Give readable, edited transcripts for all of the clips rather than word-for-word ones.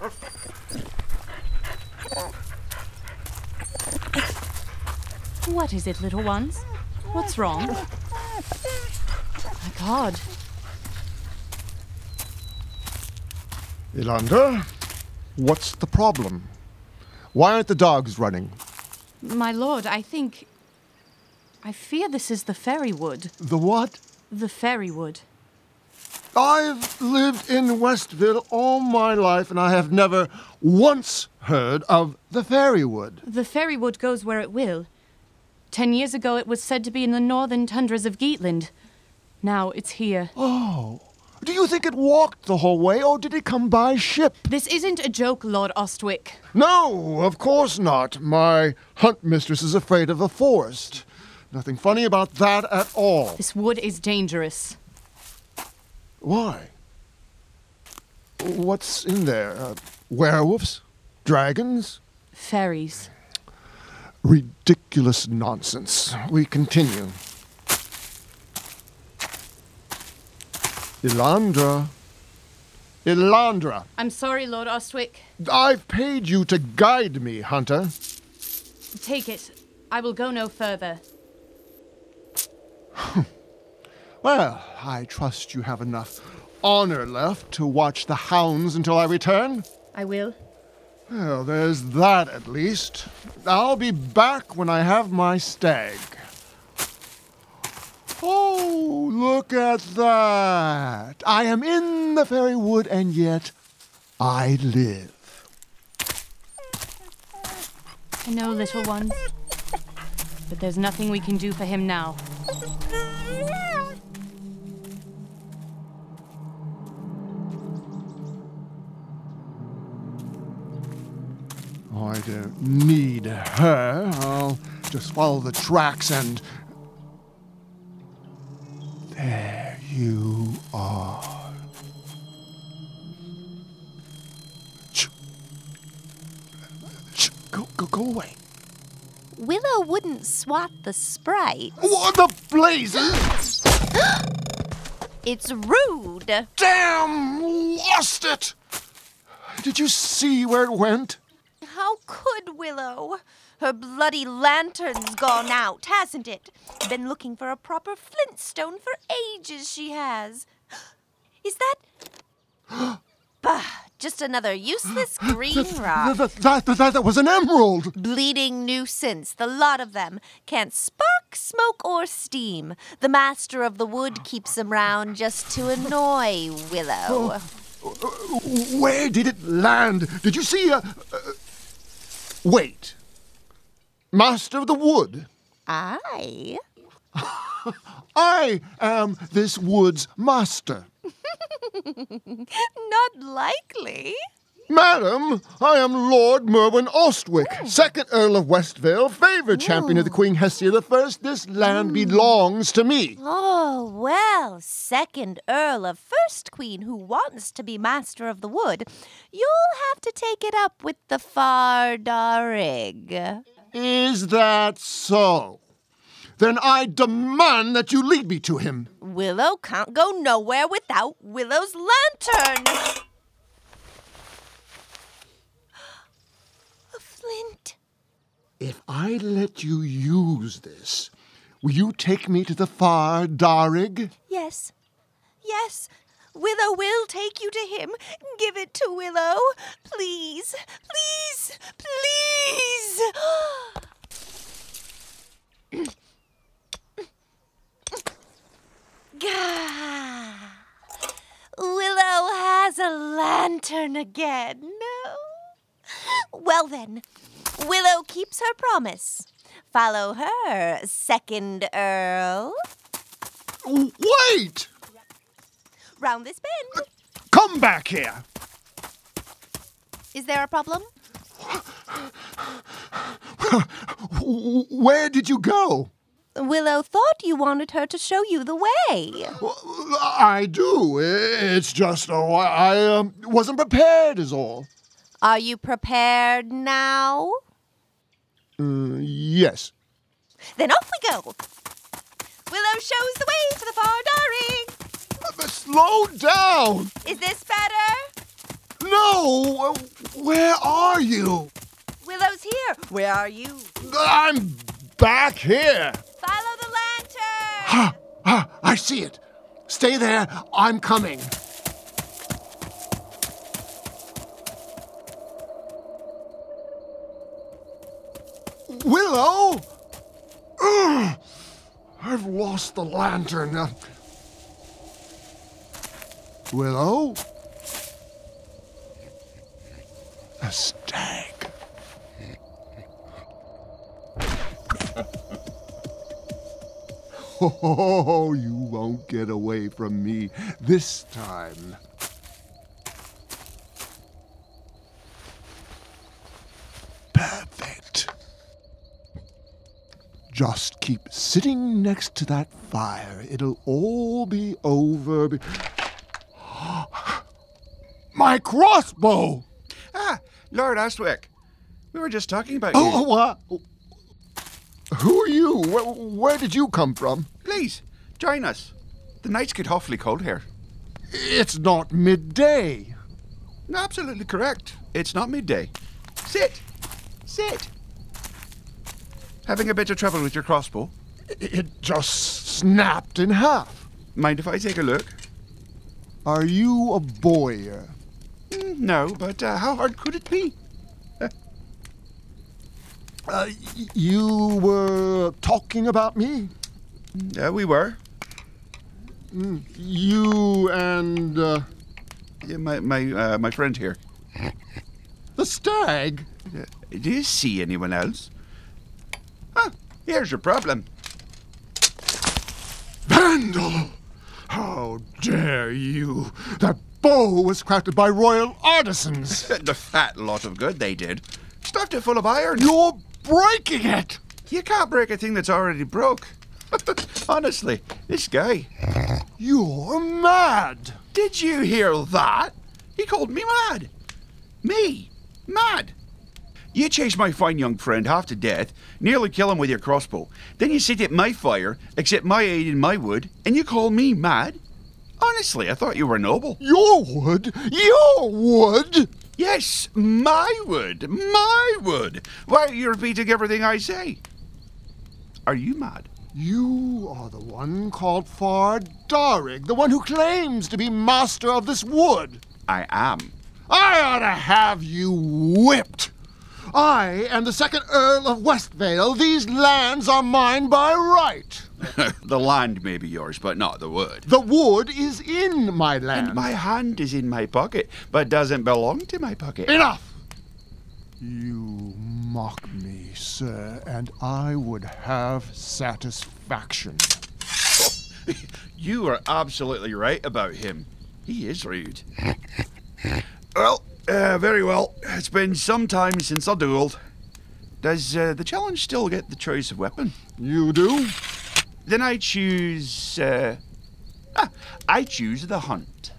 What is it, little ones? What's wrong? My God. Yolanda, what's the problem? Why aren't the dogs running? My lord, I fear this is the fairy wood. The what? The fairy wood. I've lived in Westville all my life, and I have never once heard of the fairy wood. The fairy wood goes where it will. 10 years ago, it was said to be in the northern tundras of Geatland. Now it's here. Oh. Do you think it walked the whole way, or did it come by ship? This isn't a joke, Lord Ostwick. No, of course not. My hunt mistress is afraid of the forest. Nothing funny about that at all. This wood is dangerous. Why? What's in there? Werewolves? Dragons? Fairies. Ridiculous nonsense. We continue. Elandra. Elandra. I'm sorry, Lord Ostwick. I've paid you to guide me, Hunter. Take it. I will go no further. Well, I trust you have enough honor left to watch the hounds until I return. I will. Well, there's that at least. I'll be back when I have my stag. Oh, look at that. I am in the fairy wood, and yet I live. I know, little ones. But there's nothing we can do for him now. Oh, I don't need her. I'll just follow the tracks and... There you are. Go away. Willow wouldn't swat the sprite. What the blazes? It's rude. Damn! Lost it! Did you see where it went? How could Willow? Her bloody lantern's gone out, hasn't it? Been looking for a proper flintstone for ages, she has. Is that... Bah, just another useless green rock. That was an emerald! Bleeding nuisance, the lot of them. Can't spark, smoke, or steam. The master of the wood keeps them round just to annoy Willow. Where did it land? Did you see Wait. Master of the wood? Aye. I am this wood's master. Not likely. Madam, I am Lord Merwin Ostwick, 2nd Earl of Westvale, favored champion of the Queen Hestia I. This land belongs to me. Oh, well, 2nd Earl of 1st Queen who wants to be Master of the Wood. You'll have to take it up with the Fardarig. Is that so? Then I demand that you lead me to him. Willow can't go nowhere without Willow's lantern. A flint. If I let you use this, will you take me to the Fardarig? Yes. Yes. Willow will take you to him. Give it to Willow. Please. Please. Please. Gah. Willow has a lantern again. Well then, Willow keeps her promise. Follow her, 2nd Earl. Wait! Round this bend. Come back here! Is there a problem? Where did you go? Willow thought you wanted her to show you the way. I do. It's just, I wasn't prepared is all. Are you prepared now? Yes. Then off we go. Willow shows the way to the Fardarig. Slow down! Is this better? No! Willow, where are you? Willow's here. Where are you? I'm back here. Follow the lantern. I see it. Stay there. I'm coming. Willow! Ugh, I've lost the lantern. Willow? A stag. Oh, you won't get away from me this time. Perfect. Just keep sitting next to that fire. It'll all be over. My crossbow! Ah, Lord Ostwick. We were just talking about you. Oh, what? Who are you? Where did you come from? Please, join us. The nights get awfully cold here. It's not midday. Absolutely correct. It's not midday. Sit. Sit. Having a bit of trouble with your crossbow? It just snapped in half. Mind if I take a look? Are you a bowyer? No, but how hard could it be? You were talking about me? We were. You and Yeah, my friend here. the stag? Do you see anyone else? Here's your problem. Vandal! How dare you? That bow was crafted by royal artisans. The fat lot of good they did. Stuffed it full of iron. You're breaking it! You can't break a thing that's already broke. Honestly, this guy. You're mad! Did you hear that? He called me mad. Me? Mad? You chased my fine young friend half to death, nearly kill him with your crossbow. Then you sit at my fire, accept my aid in my wood, and you call me mad? Honestly, I thought you were noble. Your wood? Your wood? Yes, my wood. My wood. Why are you repeating everything I say? Are you mad? You are the one called Fardarig, the one who claims to be master of this wood. I am. I ought to have you whipped. I am the second Earl of Westvale. These lands are mine by right. The land may be yours, but not the wood. The wood is in my land. And my hand is in my pocket, but doesn't belong to my pocket. Enough! You mock me, sir, and I would have satisfaction. You are absolutely right about him. He is rude. Well, very well. It's been some time since I dueled. Does the challenge still get the choice of weapon? You do? Then I choose... I choose the hunt.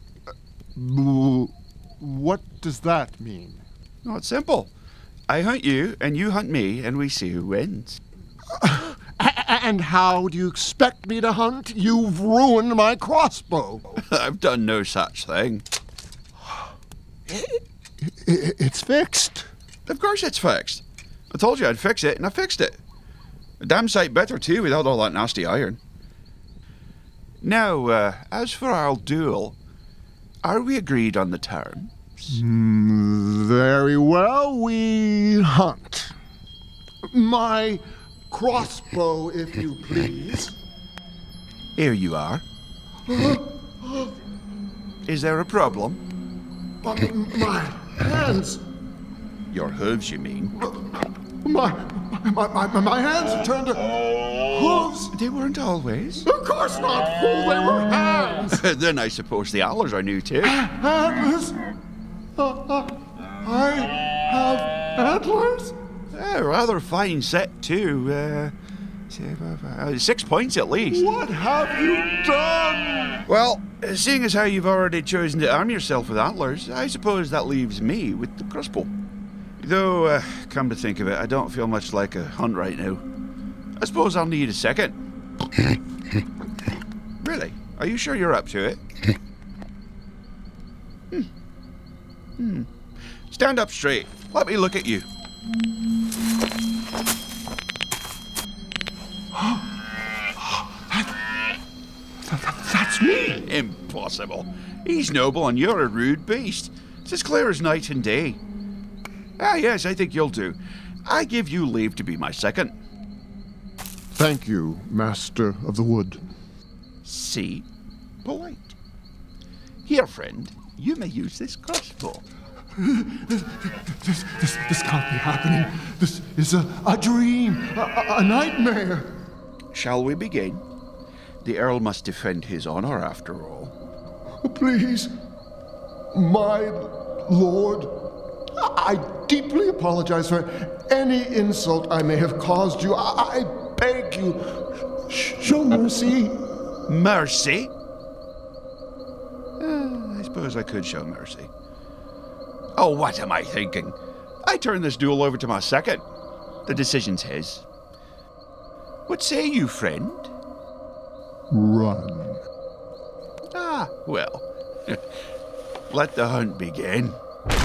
What does that mean? No, it's simple. I hunt you, and you hunt me, and we see who wins. And how do you expect me to hunt? You've ruined my crossbow. I've done no such thing. It's fixed. Of course it's fixed. I told you I'd fix it, and I fixed it. A damn sight better, too, without all that nasty iron. Now, as for our duel, are we agreed on the terms? Very well, we hunt. My crossbow, if you please. Here you are. Is there a problem? My hands. Your hooves, you mean? My hands have turned to hooves. They weren't always. Of course not, fool. They were hands. Then I suppose the antlers are new, too. Antlers? I have antlers? Rather fine set, too. 6 points at least. What have you done? Well, seeing as how you've already chosen to arm yourself with antlers, I suppose that leaves me with the crossbow. Though, come to think of it, I don't feel much like a hunt right now. I suppose I'll need a second. Really? Are you sure you're up to it? Stand up straight. Let me look at you. That's me. Impossible. He's noble and you're a rude beast. It's as clear as night and day. Ah, yes, I think you'll do. I give you leave to be my second. Thank you, Master of the Wood. See? Polite. Here, friend, you may use this crossbow. This can't be happening. This is a dream, a nightmare. Shall we begin? The Earl must defend his honor, after all. Please, my lord, I deeply apologize for any insult I may have caused you. I beg you, show mercy. Mercy? I suppose I could show mercy. Oh, what am I thinking? I turn this duel over to my second. The decision's his. What say you, friend? Run. Ah, well. Let the hunt begin.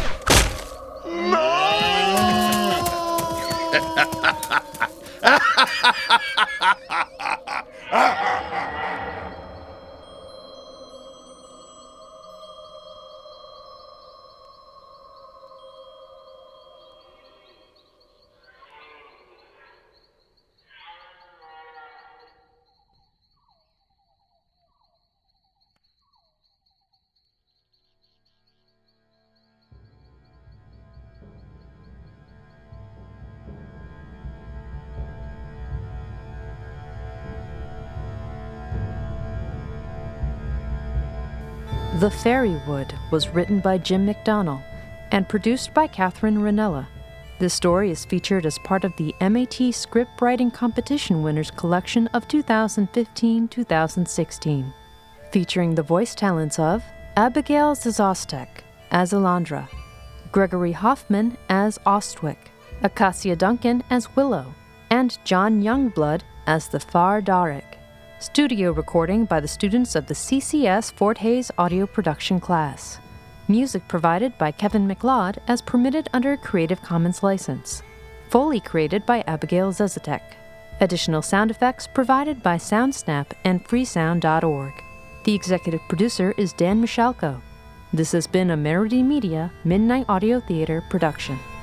The Fairy Wood was written by Jim McDonnell and produced by Catherine Ranella. This story is featured as part of the MAT Script Writing Competition Winners Collection of 2015-2016, featuring the voice talents of Abigail Zazostek as Elandra, Gregory Hoffman as Ostwick, Acacia Duncan as Willow, and John Youngblood as the Far Darek. Studio recording by the students of the CCS Fort Hayes audio production class. Music provided by Kevin MacLeod as permitted under a Creative Commons license. Foley created by Abigail Zezatek. Additional sound effects provided by SoundSnap and freesound.org. The executive producer is Dan Michalko. This has been a Merity Media Midnight Audio Theater production.